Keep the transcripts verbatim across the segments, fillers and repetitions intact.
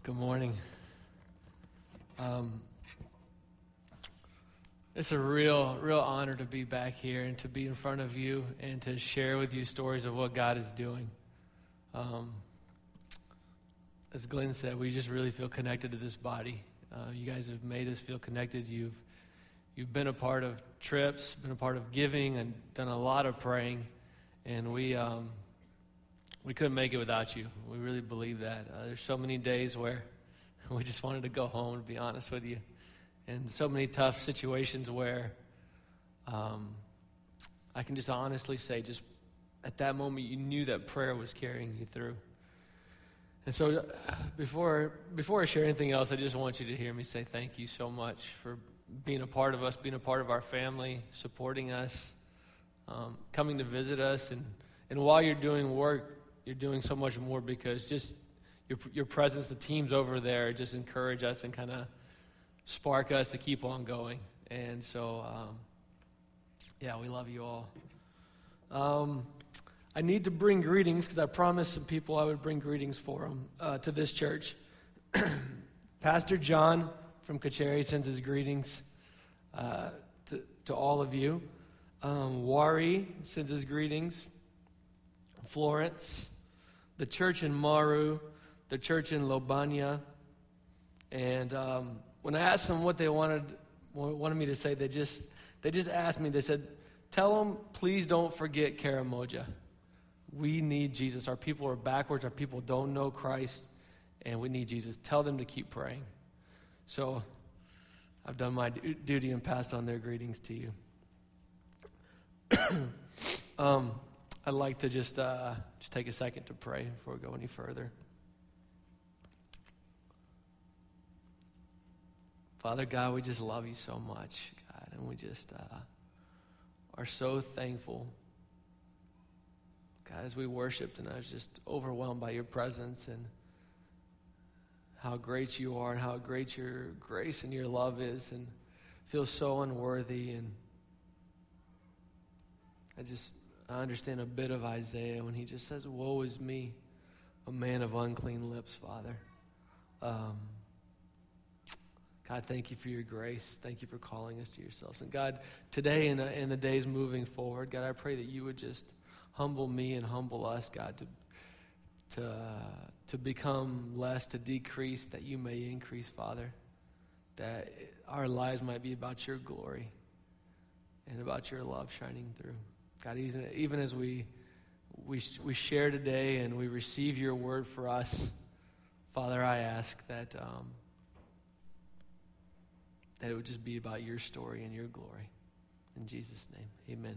Good morning. Um, it's a real, real honor to be back here and to be in front of you and to share with you stories of what God is doing. Um, as Glenn said, we just really feel connected to this body. Uh, you guys have made us feel connected. You've you've been a part of trips, been a part of giving, and done a lot of praying. And we um, we couldn't make it without you. We really believe that. Uh, there's so many days where we just wanted to go home, to be honest with you. And so many tough situations where um, I can just honestly say, just at that moment, you knew that prayer was carrying you through. And so uh, before before I share anything else, I just want you to hear me say thank you so much for being a part of us, being a part of our family, supporting us, um, coming to visit us. And, and while you're doing work, you're doing so much more because just your your presence, the teams over there, just encourage us and kind of spark us to keep on going. And so, um, yeah, we love you all. Um, I need to bring greetings because I promised some people I would bring greetings for them uh, to this church. Pastor John from Kacheri sends his greetings uh, to, to all of you. Um, Wari sends his greetings. Florence, the church in Maru, the church in Lobanya. And um, when I asked them what they wanted wanted me to say, they just they just asked me, they said, tell them, please don't forget Karamoja. We need Jesus. Our people are backwards. Our people don't know Christ, and we need Jesus. Tell them to keep praying. So I've done my du- duty and passed on their greetings to you. um, I'd like to just uh, just take a second to pray before we go any further. Father God, we just love you so much, God, and we just uh, are so thankful. God, as we worshiped, and I was just overwhelmed by your presence and how great you are and how great your grace and your love is, and feel so unworthy. And I just I understand a bit of Isaiah when he just says, woe is me, a man of unclean lips, Father. Um, God, thank you for your grace. Thank you for calling us to yourselves. And God, today and in the days moving forward, God, I pray that you would just humble me and humble us, God, to to uh, to become less, to decrease, that you may increase, Father. That our lives might be about your glory and about your love shining through. God, even, even as we, we we share today and we receive your word for us, Father, I ask that um, that it would just be about your story and your glory. In Jesus' name, amen.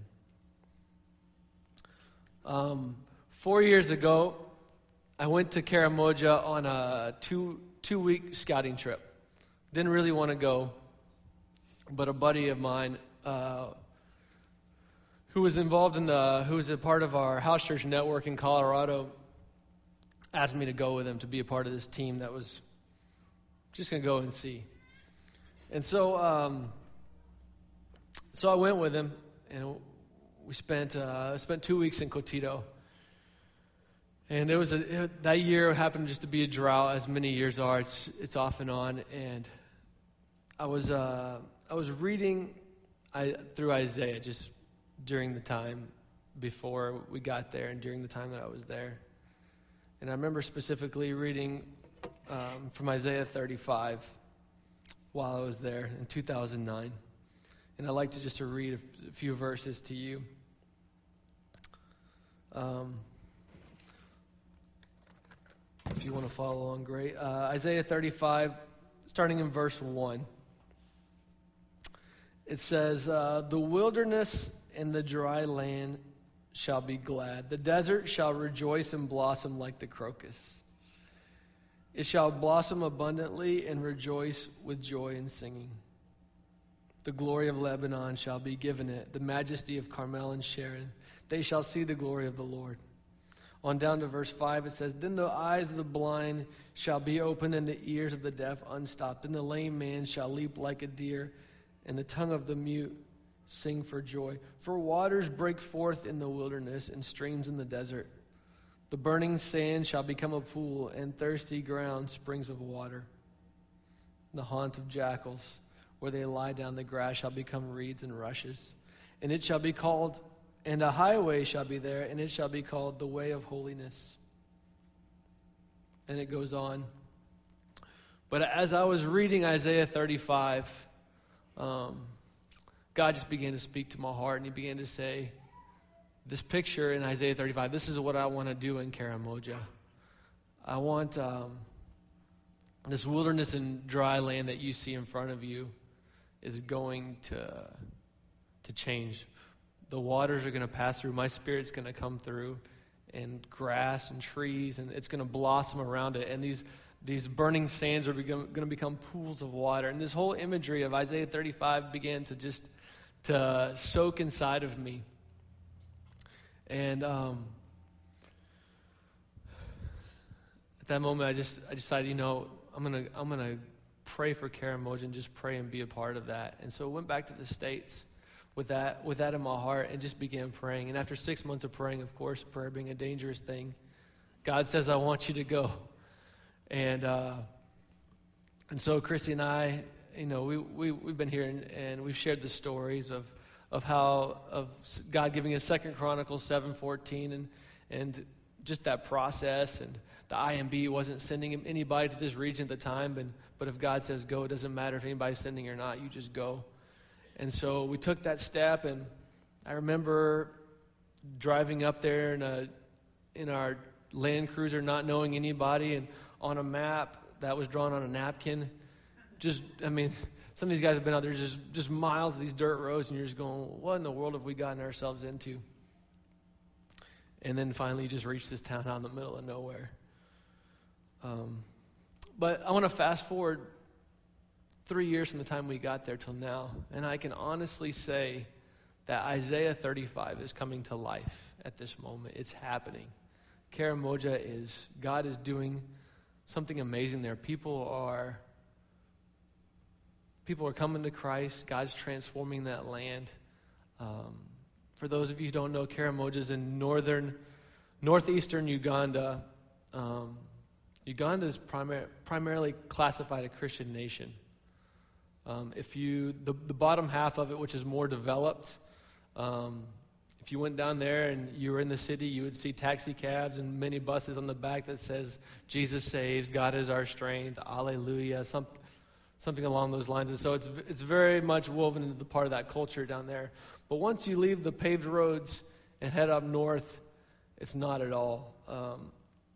Um, four years ago, I went to Karamoja on a two, two-week scouting trip. Didn't really want to go, but a buddy of mine uh, who was involved in the, who was a part of our house church network in Colorado, asked me to go with him to be a part of this team that was just going to go and see. And so, um, so I went with him, and we spent uh, spent two weeks in Cotito. And it was a, it, that year happened just to be a drought, as many years are. It's it's off and on. And I was uh, I was reading I, through Isaiah just during the time before we got there and during the time that I was there. And I remember specifically reading um, from Isaiah thirty-five while I was there in two thousand nine. And I'd like to just to read a, a few verses to you. Um, if you want to follow along, great. Uh, Isaiah thirty-five, starting in verse one. It says, uh, the wilderness and the dry land shall be glad. The desert shall rejoice and blossom like the crocus. It shall blossom abundantly and rejoice with joy and singing. The glory of Lebanon shall be given it, the majesty of Carmel and Sharon. They shall see the glory of the Lord. On down to verse five, it says, then the eyes of the blind shall be opened and the ears of the deaf unstopped. And the lame man shall leap like a deer, and the tongue of the mute sing for joy. For waters break forth in the wilderness and streams in the desert. The The burning sand shall become a pool, and thirsty ground springs of water. The haunt of jackals, where they lie down, the grass shall become reeds and rushes. And it shall be called, and a highway shall be there, and it shall be called the way of holiness. And it goes on. But as I was reading Isaiah thirty-five, um, God just began to speak to my heart, and he began to say, this picture in Isaiah thirty-five, this is what I want to do in Karamoja. I want um, this wilderness and dry land that you see in front of you is going to, to change. The waters are going to pass through. My Spirit's going to come through, and grass and trees, and it's going to blossom around it. And these these burning sands are going to become pools of water. And this whole imagery of Isaiah thirty-five began to just to soak inside of me. And um, at that moment, I just I decided, you know, I'm gonna I'm gonna pray for Karamoja and just pray and be a part of that. And so I went back to the States with that with that in my heart and just began praying. And after six months of praying, of course, prayer being a dangerous thing, God says, I want you to go. And uh, and so Christy and I, you know, we, we, we've been here and, and we've shared the stories of of how, of God giving us Second Chronicles seven fourteen and and just that process. And the I M B wasn't sending anybody to this region at the time, but, but if God says go, it doesn't matter if anybody's sending or not, you just go. And so we took that step, and I remember driving up there in a in our Land Cruiser, not knowing anybody, and on a map that was drawn on a napkin. Just, I mean, some of these guys have been out there just, just miles of these dirt roads, and you're just going, what in the world have we gotten ourselves into? And then finally you just reach this town out in the middle of nowhere. Um, but I want to fast forward three years from the time we got there till now, and I can honestly say that Isaiah thirty-five is coming to life at this moment. It's happening. Karamoja is, God is doing something amazing there. People are, people are coming to Christ. God's transforming that land. Um, for those of you who don't know, Karamoja is in northern, northeastern Uganda. Um, Uganda is primar- primarily classified a Christian nation. Um, if you, the, the bottom half of it, which is more developed, um, if you went down there and you were in the city, you would see taxi cabs and many buses on the back that says, Jesus saves, God is our strength, Alleluia, some, something along those lines. And so it's it's very much woven into the part of that culture down there. But once you leave the paved roads and head up north, it's not at all. Um,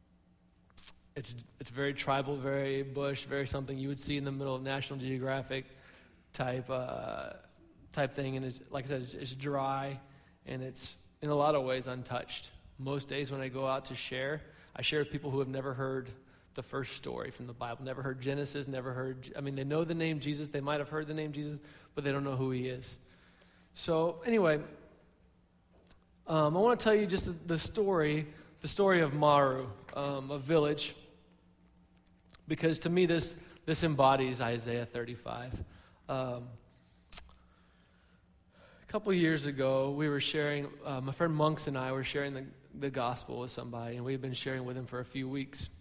it's it's very tribal, very bush, very something you would see in the middle of National Geographic type uh, type thing. And it's, like I said, it's, it's dry. And it's, in a lot of ways, untouched. Most days when I go out to share, I share with people who have never heard the first story from the Bible, never heard Genesis, never heard, I mean, they know the name Jesus, they might have heard the name Jesus, but they don't know who he is. So, anyway, um, I want to tell you just the, the story, the story of Maru, um, a village, because to me this, this embodies Isaiah thirty-five. Um A couple years ago, we were sharing, uh, my friend Monks and I were sharing the, the gospel with somebody, and we've been sharing with him for a few weeks.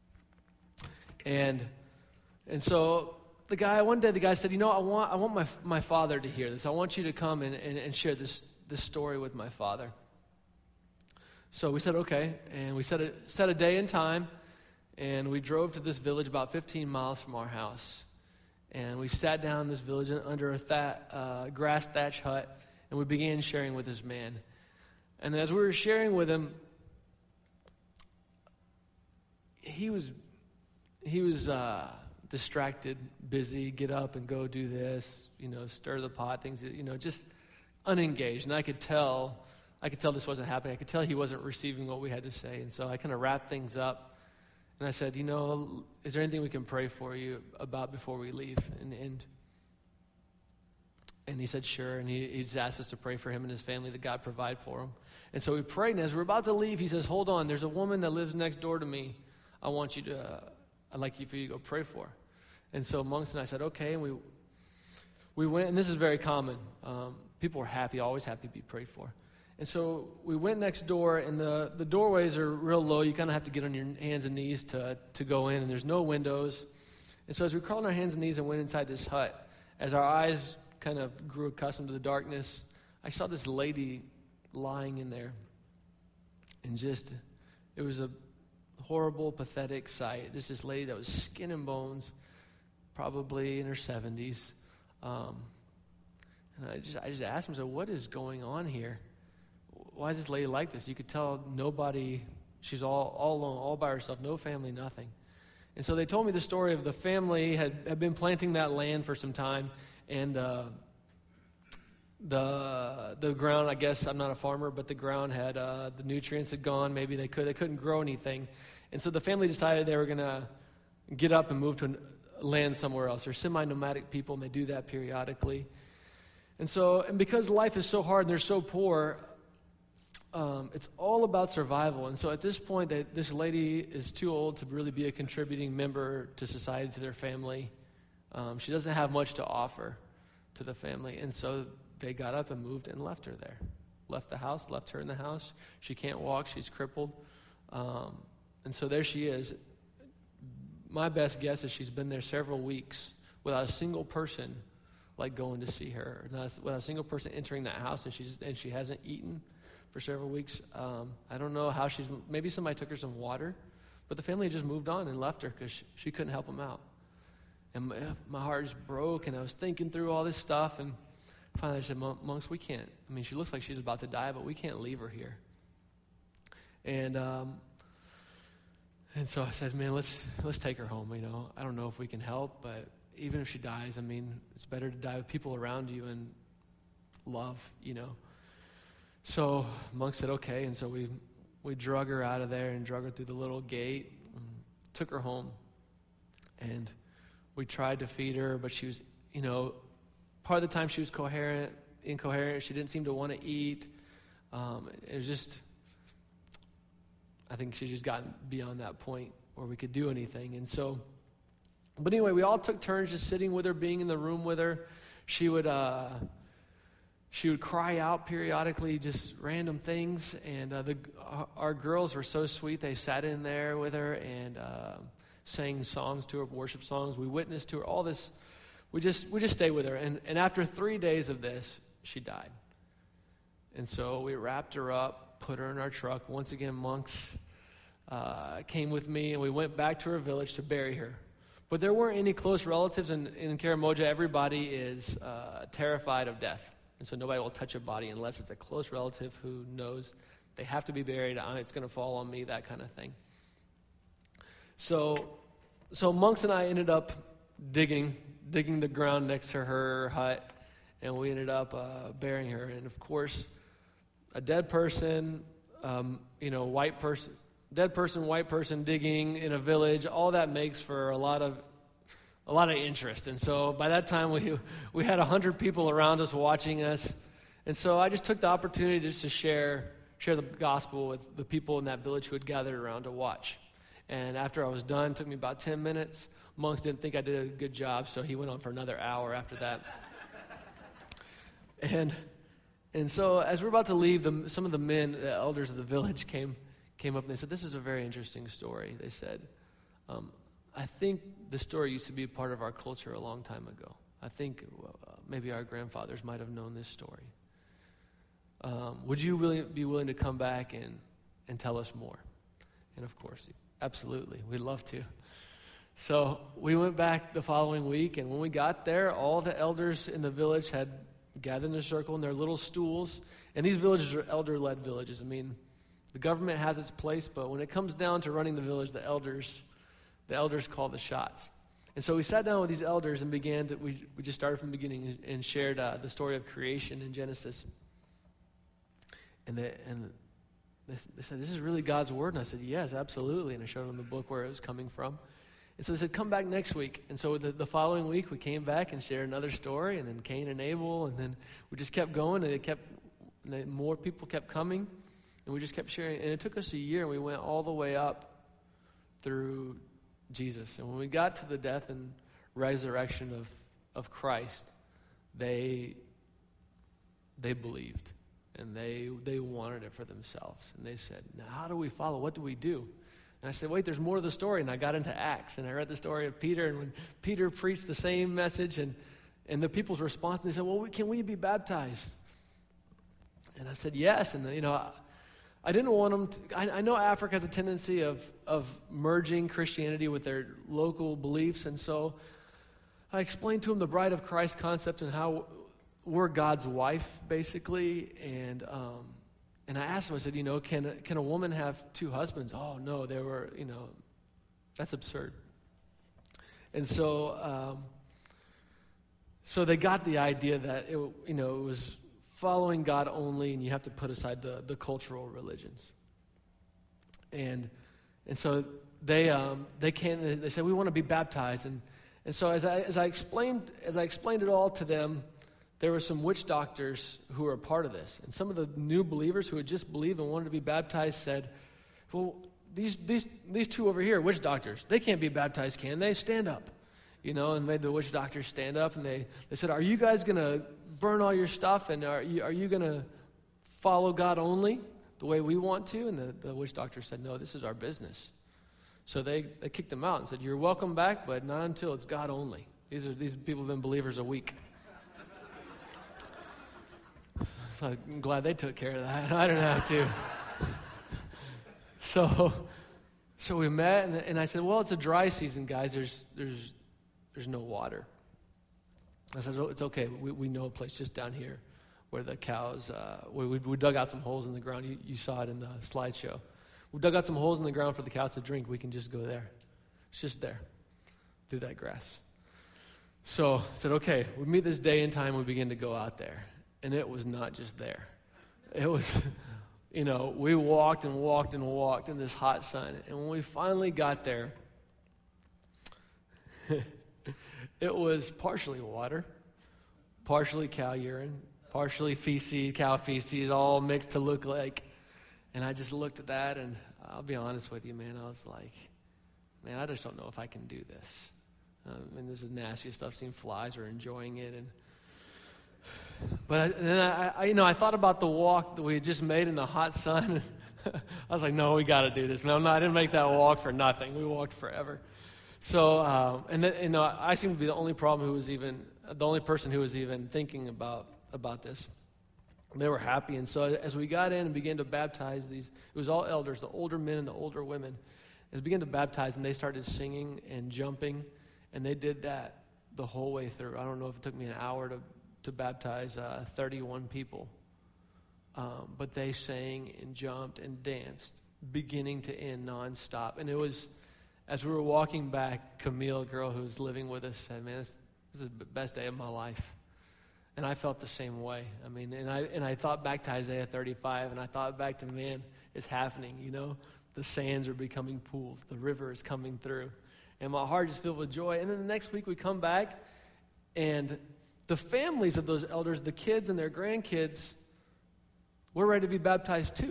And and so the guy, one day the guy said, you know, I want I want my my father to hear this. I want you to come and, and, and share this, this story with my father. So we said, okay, and we set a, set a day and time, and we drove to this village about fifteen miles from our house. And we sat down in this village under a that, uh, grass thatch hut, and we began sharing with this man. And as we were sharing with him, he was he was uh, distracted, busy, get up and go do this, you know, stir the pot, things, you know, just unengaged. And I could tell, I could tell this wasn't happening. I could tell he wasn't receiving what we had to say. And so I kind of wrapped things up. And I said, you know, is there anything we can pray for you about before we leave? And and, and he said, sure. And he, he just asked us to pray for him and his family, that God provide for him. And so we prayed, and as we're about to leave, he says, hold on, there's a woman that lives next door to me. I want you to, uh, I'd like you for you to go pray for her. And so Monks and I said, okay. And we we went, and this is very common. Um, people are happy, always happy to be prayed for. And so we went next door, and the, the doorways are real low. You kind of have to get on your hands and knees to, to go in, and there's no windows. And so as we crawled on our hands and knees and went inside this hut, as our eyes kind of grew accustomed to the darkness, I saw this lady lying in there. And just, it was a horrible, pathetic sight. Just this lady that was skin and bones, probably in her seventies. Um, and I just, I just asked him, so what is going on here? Why is this lady like this? You could tell nobody, she's all, all alone, all by herself, no family, nothing. And so they told me the story of the family had, had been planting that land for some time, and uh, the the ground, I guess, I'm not a farmer, but the ground had, uh, the nutrients had gone, maybe they could, they couldn't grow anything. And so the family decided they were going to get up and move to a land somewhere else. They're semi-nomadic people, and they do that periodically. And so, and because life is so hard and they're so poor, Um, it's all about survival. And so at this point, they, this lady is too old to really be a contributing member to society, to their family. Um, she doesn't have much to offer to the family. And so they got up and moved and left her there. Left the house, left her in the house. She can't walk, she's crippled. Um, and so there she is. My best guess is she's been there several weeks without a single person like going to see her, not without a single person entering that house, and she's and she hasn't eaten for several weeks. Um, I don't know how she's, maybe somebody took her some water, but the family just moved on and left her because she, she couldn't help them out. And my, my heart just broke, and I was thinking through all this stuff, and finally I said, Monks, we can't, I mean, she looks like she's about to die, but we can't leave her here. And um, and so I said, man, let's let's take her home, you know. I don't know if we can help, but even if she dies, I mean, it's better to die with people around you and love, you know. So Monk said, okay, and so we we drug her out of there and drug her through the little gate, and took her home. And we tried to feed her, but she was, you know, part of the time she was coherent, incoherent. She didn't seem to want to eat. Um, it was just, I think she just gotten beyond that point where we could do anything. And so, but anyway, we all took turns just sitting with her, being in the room with her. She would... Uh, She would cry out periodically, just random things, and uh, the, our girls were so sweet. They sat in there with her and uh, sang songs to her, worship songs. We witnessed to her, all this. We just we just stayed with her, and, and after three days of this, she died. And so we wrapped her up, put her in our truck. Once again, Monks uh, came with me, and we went back to her village to bury her. But there weren't any close relatives in, in Karamoja. Everybody is uh, terrified of death. And so nobody will touch a body unless it's a close relative who knows they have to be buried on. It's going to fall on me, that kind of thing. So, so Monks and I ended up digging, digging the ground next to her hut, and we ended up uh, burying her. And of course, a dead person, um, you know, white person, dead person, white person digging in a village. All that makes for a lot of A lot of interest. And so by that time, we we had one hundred people around us watching us. And so I just took the opportunity just to share share the gospel with the people in that village who had gathered around to watch. And after I was done, it took me about ten minutes. Monks didn't think I did a good job, so he went on for another hour after that. and and so as we're about to leave, the, some of the men, the elders of the village, came came up and they said, "This is a very interesting story." They said, um, I think this story used to be a part of our culture a long time ago. I think uh, maybe our grandfathers might have known this story. Um, would you really be willing to come back and, and tell us more? And of course, absolutely, we'd love to. So we went back the following week, and when we got there, all the elders in the village had gathered in a circle in their little stools. And these villages are elder-led villages. I mean, the government has its place, but when it comes down to running the village, the elders... The elders call the shots. And so we sat down with these elders and began to, we, we just started from the beginning and shared uh, the story of creation in Genesis. And, they, and they, they said, this is really God's word? And I said, yes, absolutely. And I showed them the book where it was coming from. And so they said, come back next week. And so the, the following week, we came back and shared another story, and then Cain and Abel, and then we just kept going, and it kept, and then more people kept coming, and we just kept sharing. And it took us a year, and we went all the way up through Jesus. And when we got to the death and resurrection of, of Christ, they they believed. And they they wanted it for themselves. And they said, now how do we follow? What do we do? And I said, wait, there's more to the story. And I got into Acts, and I read the story of Peter. And when Peter preached the same message, and, and the people's response, they said, well, can we be baptized? And I said, yes. And, you know, I, I didn't want them to, I, I know Africa has a tendency of, of merging Christianity with their local beliefs. And so I explained to them the bride of Christ concept and how we're God's wife, basically. And um, and I asked them, I said, you know, can, can a woman have two husbands? Oh, no, they were, you know, that's absurd. And so, um, so they got the idea that, it, you know, it was following God only, and you have to put aside the, the cultural religions. And and so they um, they came, they said, we want to be baptized. And and so as I as I explained as I explained it all to them, there were some witch doctors who were a part of this. And some of the new believers who had just believed and wanted to be baptized said, well, these these these two over here, witch doctors, they can't be baptized, can they? Stand up. You know, and made the witch doctors stand up, and they, they said, are you guys going to burn all your stuff, and are you, are you going to follow God only the way we want to? And the, the witch doctor said, no, this is our business. So they, they kicked them out and said, you're welcome back, but not until it's God only. These are these people have been believers a week. So I'm glad they took care of that. I didn't have to. So, so we met, and, and I said, well, it's a dry season, guys. There's there's there's no water. I said, oh, it's okay. We we know a place just down here where the cows, uh, we, we we dug out some holes in the ground. You, you saw it in the slideshow. We dug out some holes in the ground for the cows to drink. We can just go there. It's just there through that grass. So I said, okay, we meet this day and time. We begin to go out there. And it was not just there. It was, you know, we walked and walked and walked in this hot sun. And when we finally got there, it was partially water, partially cow urine, partially feces, cow feces, all mixed to look like. And I just looked at that, and I'll be honest with you, man, I was like, man, I just don't know if I can do this. Um, and this is nasty stuff. Seeing flies are enjoying it, and But I, and then I, I, you know, I thought about the walk that we had just made in the hot sun. I was like, no, we got to do this. No, no, I didn't make that walk for nothing. We walked forever. So, um, and then, you know, I seem to be the only problem who was even, the only person who was even thinking about about this. They were happy, and so as we got in and began to baptize these, it was all elders, the older men and the older women. As we began to baptize, and they started singing and jumping, and they did that the whole way through. I don't know if it took me an hour to to baptize uh, thirty-one people. Um, but they sang and jumped and danced, beginning to end, nonstop. And it was, as we were walking back, Camille, a girl who was living with us, said, man, this, this is the best day of my life. And I felt the same way. I mean, and I and I thought back to Isaiah thirty-five, and I thought back to, man, it's happening, you know? The sands are becoming pools. The river is coming through. And my heart is filled with joy. And then the next week we come back, and the families of those elders, the kids and their grandkids, we're ready to be baptized too.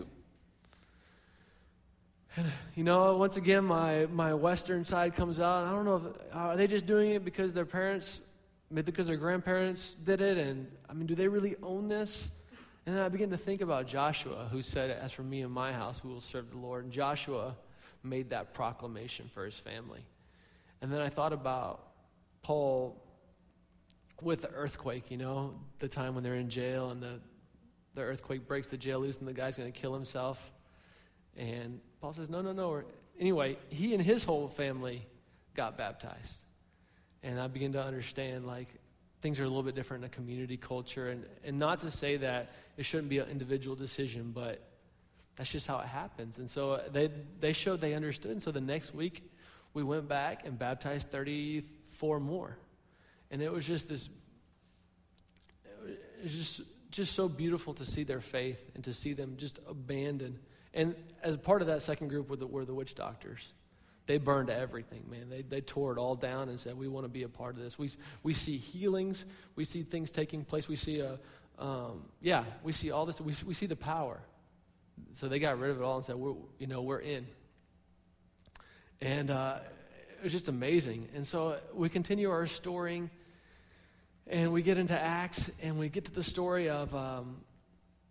And, you know, once again, my, my Western side comes out. I don't know if, are they just doing it because their parents, maybe because their grandparents did it? And, I mean, do they really own this? And then I begin to think about Joshua, who said, as for me and my house, we will serve the Lord. And Joshua made that proclamation for his family. And then I thought about Paul with the earthquake, you know, the time when they're in jail and the, the earthquake breaks the jail loose and the guy's going to kill himself. And Paul says, no, no, no. Anyway, he and his whole family got baptized. And I begin to understand, like, things are a little bit different in a community culture. And, and not to say that it shouldn't be an individual decision, but that's just how it happens. And so they they showed they understood. And so the next week, we went back and baptized thirty-four more. And it was just this, it was just, just so beautiful to see their faith and to see them just abandon. And as part of that second group were the, were the witch doctors. They burned everything, man. They they tore it all down and said, we want to be a part of this. We we see healings. We see things taking place. We see, a, um, yeah, we see all this. We, we see the power. So they got rid of it all and said, we're, you know, we're in. And uh, it was just amazing. And so we continue our story, and we get into Acts, and we get to the story of um,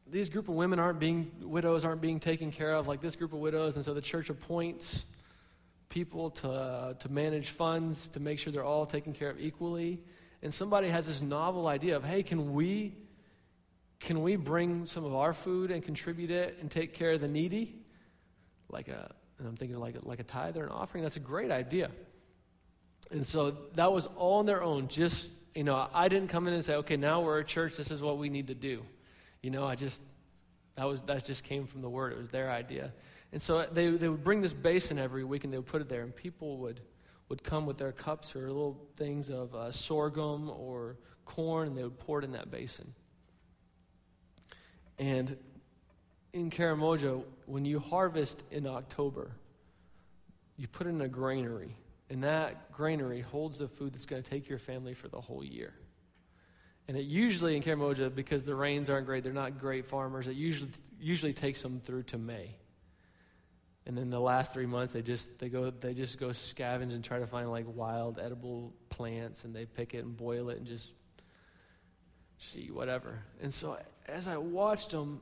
these group of women aren't being, widows aren't being taken care of like this group of widows, and so the church appoints people to uh, to manage funds to make sure they're all taken care of equally. And somebody has this novel idea of, hey, can we can we bring some of our food and contribute it and take care of the needy, like a and I'm thinking like a, like a tithe or an offering. That's a great idea. And so that was all on their own. Just you know, I didn't come in and say, okay, now we're a church. This is what we need to do. You know, I just that was that just came from the Word. It was their idea. And so they they would bring this basin every week and they would put it there, and people would. would come with their cups or little things of uh, sorghum or corn, and they would pour it in that basin. And in Karamoja, when you harvest in October, you put it in a granary, and that granary holds the food that's going to take your family for the whole year. And it usually in Karamoja, because the rains aren't great, they're not great farmers, it usually usually takes them through to May. And then the last three months, they just they go they just go scavenge and try to find like wild edible plants, and they pick it and boil it and just just eat whatever. And so as I watched them,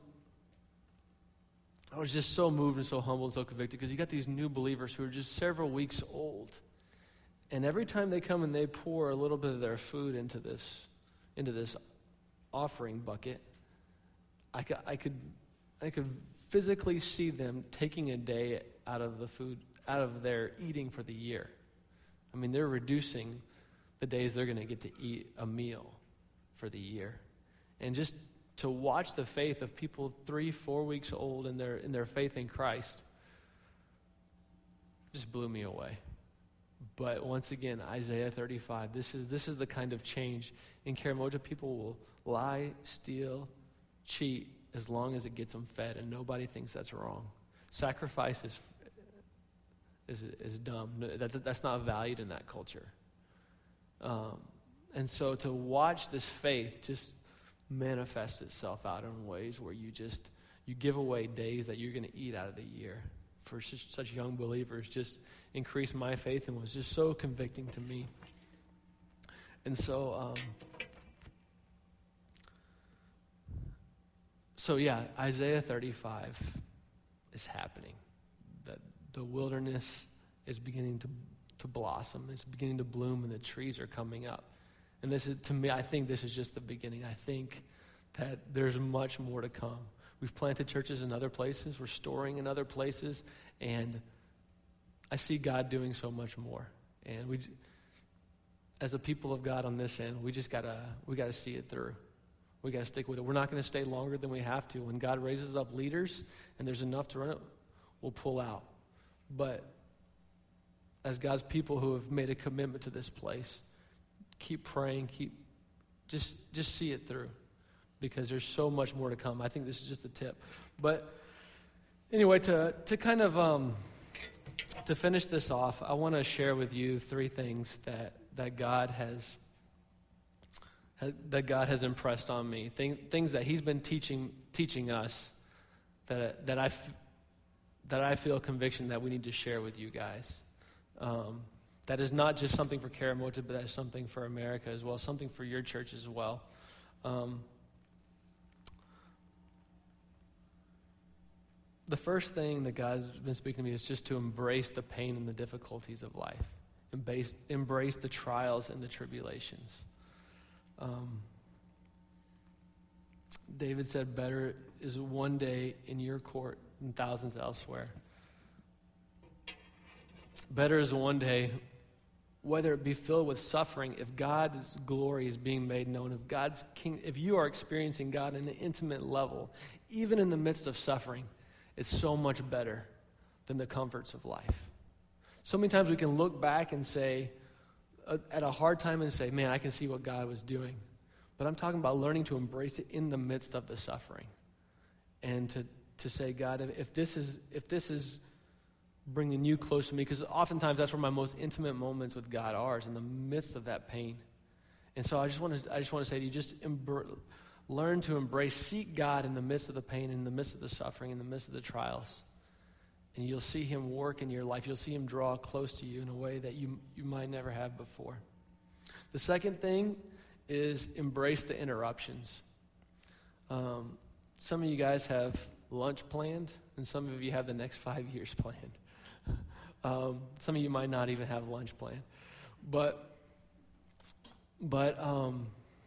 I was just so moved and so humbled and so convicted, because you got these new believers who are just several weeks old, and every time they come and they pour a little bit of their food into this into this offering bucket, I could I could I could. physically see them taking a day out of the food, out of their eating for the year. I mean, they're reducing the days they're going to get to eat a meal for the year. And just to watch the faith of people three, four weeks old in their in their faith in Christ just blew me away. But once again, Isaiah thirty-five, this is this is the kind of change. In Karamoja, people will lie, steal, cheat, as long as it gets them fed, and nobody thinks that's wrong. Sacrifice is is, is dumb. That, that's not valued in that culture. Um, and so to watch this faith just manifest itself out in ways where you just, you give away days that you're going to eat out of the year for such, such young believers just increased my faith and was just so convicting to me. And so... Um, So yeah, Isaiah thirty-five is happening. That the wilderness is beginning to, to blossom. It's beginning to bloom, and the trees are coming up. And this is, to me, I think this is just the beginning. I think that there's much more to come. We've planted churches in other places. We're storing in other places. And I see God doing so much more. And we, as a people of God on this end, we just gotta we gotta see it through. We got to stick with it. We're not going to stay longer than we have to. When God raises up leaders and there's enough to run it, we'll pull out. But as God's people who have made a commitment to this place, keep praying, keep just just see it through, because there's so much more to come. I think this is just the tip. But anyway, to to kind of um, to finish this off, I want to share with you three things that that God has. that God has impressed on me, Thing, things that He's been teaching teaching us that that I that I feel conviction that we need to share with you guys. Um, that is not just something for Karamoja, but that is something for America as well, something for your church as well. Um, the first thing that God's been speaking to me is just to embrace the pain and the difficulties of life, embrace embrace the trials and the tribulations. Um, David said, better is one day in your court than thousands elsewhere. Better is one day, whether it be filled with suffering, if God's glory is being made known, if God's king, if you are experiencing God in an intimate level, even in the midst of suffering, it's so much better than the comforts of life. So many times we can look back and say, at a hard time and say, man, I can see what God was doing. But I'm talking about learning to embrace it in the midst of the suffering. And to, to say, God, if, if this is if this is bringing you close to me, because oftentimes that's where my most intimate moments with God are, is in the midst of that pain. And so I just want to I just want to say to you, just embr- learn to embrace, seek God in the midst of the pain, in the midst of the suffering, in the midst of the trials. And you'll see Him work in your life. You'll see Him draw close to you in a way that you, you might never have before. The second thing is embrace the interruptions. Um, some of you guys have lunch planned, and some of you have the next five years planned. Um, some of you might not even have lunch planned. But, but um,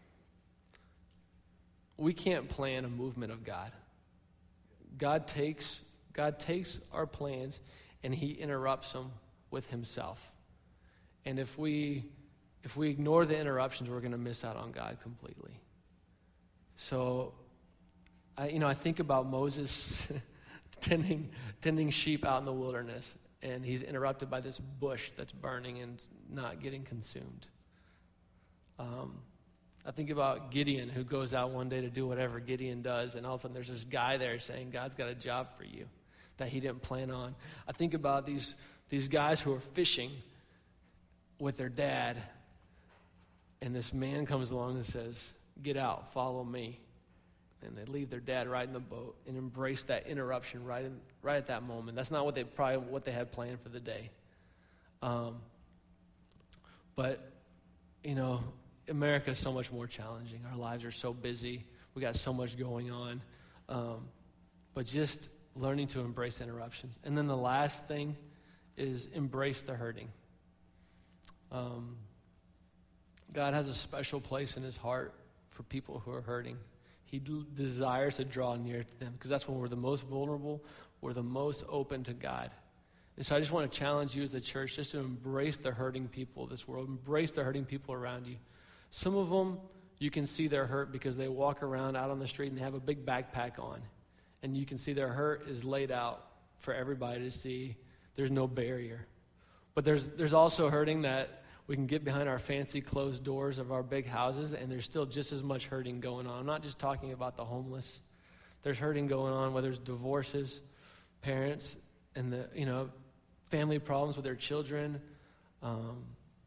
we can't plan a movement of God. God takes, God takes our plans, and he interrupts them with himself. And if we, if we ignore the interruptions, we're going to miss out on God completely. So, I, you know, I think about Moses tending, tending sheep out in the wilderness, and he's interrupted by this bush that's burning and not getting consumed. Um, I think about Gideon, who goes out one day to do whatever Gideon does, and all of a sudden there's this guy there saying, God's got a job for you that he didn't plan on. I think about these, these guys who are fishing with their dad, and this man comes along and says, get out, follow me. And they leave their dad right in the boat and embrace that interruption right in, right at that moment. That's not what they probably what they had planned for the day. Um, but, you know, America is so much more challenging. Our lives are so busy. We got so much going on. Um, but just learning to embrace interruptions. And then the last thing is embrace the hurting. Um, God has a special place in his heart for people who are hurting. He d- desires to draw near to them because that's when we're the most vulnerable, we're the most open to God. And so I just want to challenge you as a church just to embrace the hurting people of this world, embrace the hurting people around you. Some of them, you can see they're hurt because they walk around out on the street and they have a big backpack on. And you can see their hurt is laid out for everybody to see. There's no barrier. But there's there's also hurting that we can get behind our fancy closed doors of our big houses, and there's still just as much hurting going on. I'm not just talking about the homeless. There's hurting going on, whether it's divorces, parents, and the you know, family problems with their children. Um,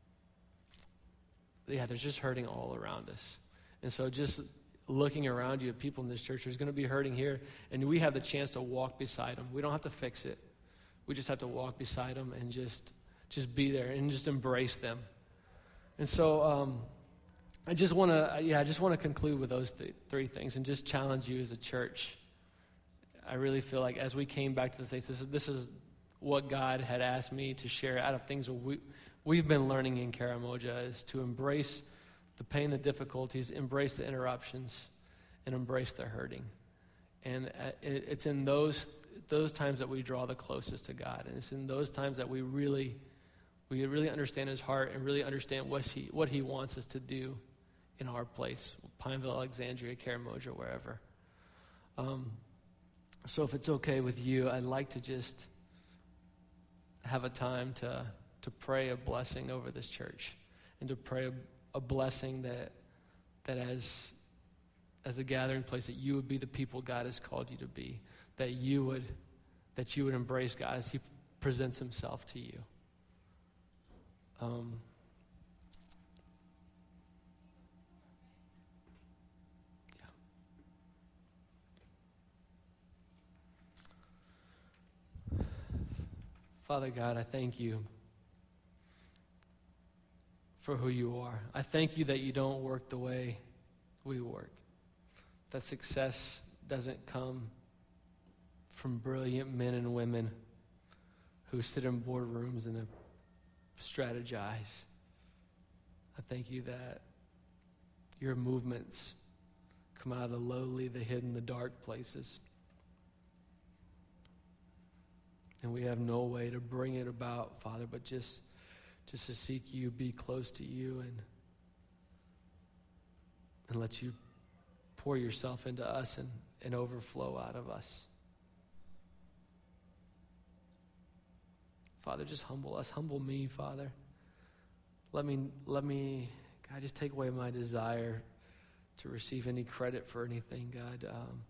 yeah, there's just hurting all around us. And so just looking around you at people in this church, there's going to be hurting here, and we have the chance to walk beside them. We don't have to fix it. We just have to walk beside them and just just be there and just embrace them. And so um, I just want to, yeah, I just want to conclude with those th- three things and just challenge you as a church. I really feel like as we came back to the States, this is, this is what God had asked me to share out of things that we, we've been learning in Karamoja, is to embrace the pain, the difficulties, embrace the interruptions, and embrace the hurting. And it, it's in those those times that we draw the closest to God. And it's in those times that we really we really understand his heart and really understand what he what he wants us to do in our place, Pineville, Alexandria, Karamoja, wherever. Um, so if it's okay with you, I'd like to just have a time to to pray a blessing over this church and to pray a, a blessing that that as as a gathering place, that you would be the people God has called you to be, that you would that you would embrace God as he presents himself to you. Um, yeah. Father God, I thank you for who you are. I thank you that you don't work the way we work, that success doesn't come from brilliant men and women who sit in boardrooms and strategize. I thank you that your movements come out of the lowly, the hidden, the dark places. And we have no way to bring it about, Father, but just, just to seek you, be close to you, and, and let you pour yourself into us and, and overflow out of us. Father, just humble us. Humble me, Father. Let me, let me, God, just take away my desire to receive any credit for anything, God. Um,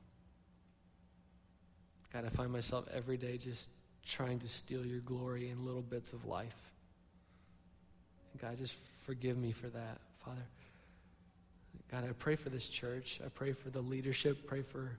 God, I find myself every day just trying to steal your glory in little bits of life. And God, just forgive me for that, Father. God, I pray for this church. I pray for the leadership. Pray for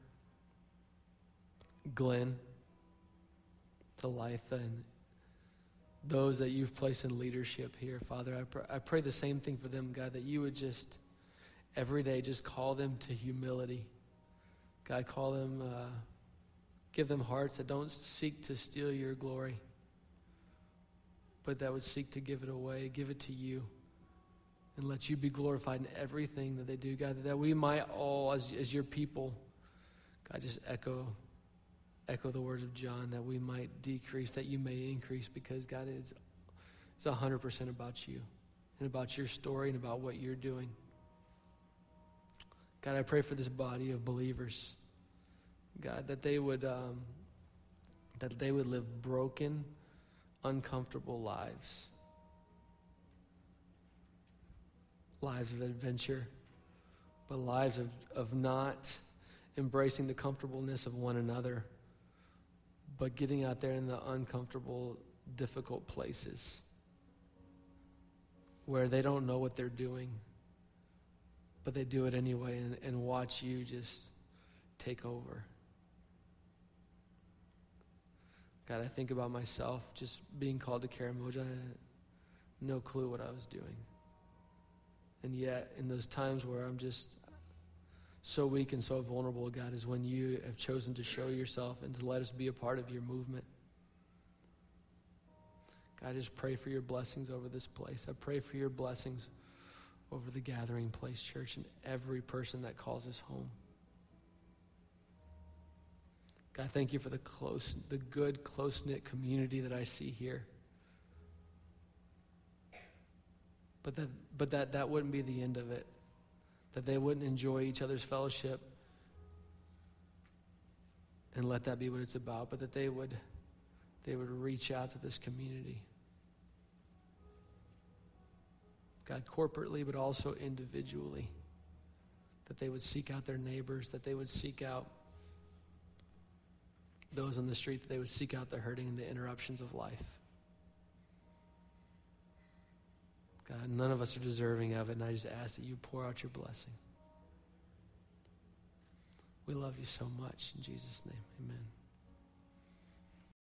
Glenn, Talitha, and those that you've placed in leadership here, Father. I, pr- I pray the same thing for them, God, that you would just every day just call them to humility. God, call them, uh, give them hearts that don't seek to steal your glory, but that would seek to give it away, give it to you, and let you be glorified in everything that they do, God, that we might all, as, as your people, God, just echo echo the words of John, that we might decrease, that you may increase, because, God, it's, it's one hundred percent about you and about your story and about what you're doing. God, I pray for this body of believers, God, that they would um, that they would live broken, uncomfortable lives. Lives of adventure, but lives of, of not embracing the comfortableness of one another, but getting out there in the uncomfortable, difficult places where they don't know what they're doing, but they do it anyway, and, and watch you just take over. God, I think about myself just being called to Karamoja. I had no clue what I was doing. And yet, in those times where I'm just so weak and so vulnerable, God, is when you have chosen to show yourself and to let us be a part of your movement. God, I just pray for your blessings over this place. I pray for your blessings over the Gathering Place Church and every person that calls us home. God, thank you for the close, the good, close-knit community that I see here. But that, but that, that wouldn't be the end of it. That they wouldn't enjoy each other's fellowship and let that be what it's about, but that they would, they would reach out to this community. God, corporately, but also individually. That they would seek out their neighbors, that they would seek out those on the street, that they would seek out the hurting and the interruptions of life. God, none of us are deserving of it, and I just ask that you pour out your blessing. We love you so much. In Jesus' name, amen.